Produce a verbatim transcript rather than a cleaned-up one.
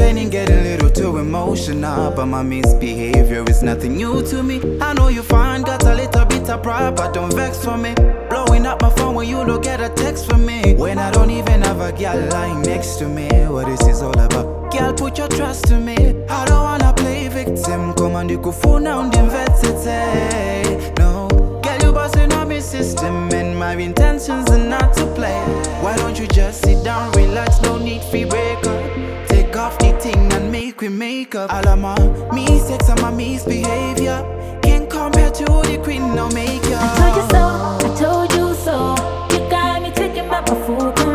complaining, getting a little too emotional, but my misbehavior is nothing new to me. I know you fine, got a little bit of pride, but don't vex for me. Blowing up my phone when you don't get a text from me, when I don't even have a girl lying next to me. What this is all about, girl, put your trust in me. I don't wanna play victim, come on, you could phone down the invented. No, girl, you busting on my system, and my intentions are not to play. Why don't you just sit down, relax, no need for break up. Take off the thing and make we make up. All of my mistakes and my misbehavior can't compare to the queen, no make I told you so, I told you so. You got me taking back my full control.